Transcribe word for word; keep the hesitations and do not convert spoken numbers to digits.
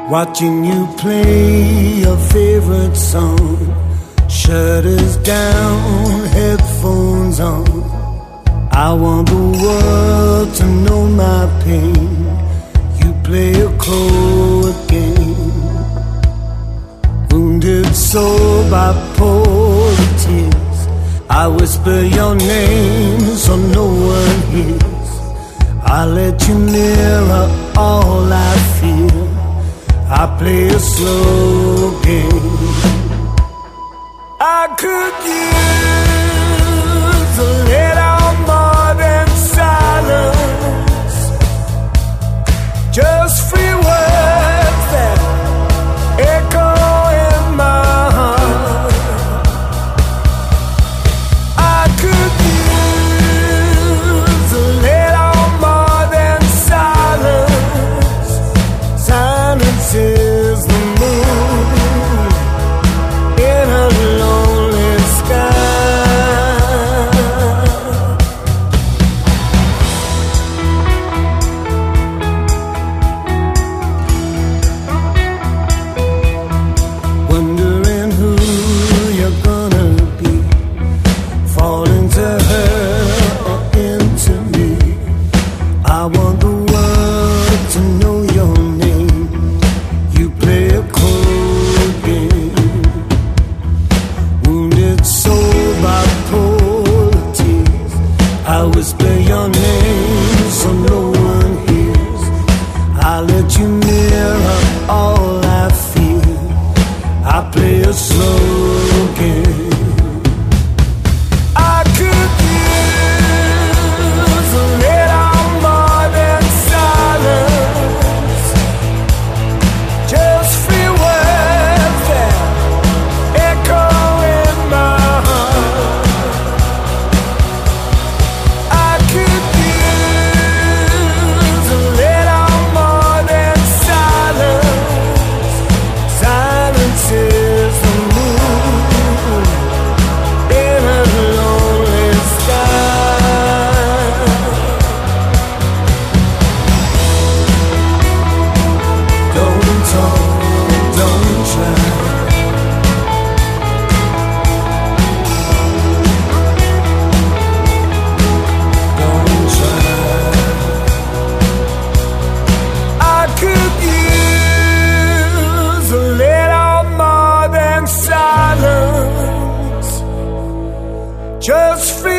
watching you play your favorite song. Shutters down, headphones on. I want the world to know my pain. You play a cold game. Wounded soul, bipolar tears. I whisper your name so no one hears. I let you mirror all I feel. I play a slow game. I could use a little more than silence. Just free words that echo in my heart. I could use a little more than silence. Silence is the moon in a lonely sky. Wondering who you're gonna be, fall into her or into me. I want the world to know your name. You play a cold game. Wounded soul, bipolar tears. I whisper your name so no one hears. I let you mirror all I feel. I play a slow game. I could use a little more than silence. Just free words that echo in my heart. I could use a little more than silence. Silence is the moon in a lonely sky. Don't talk, don't try. Don't try. I could use a little more than silence. Just feel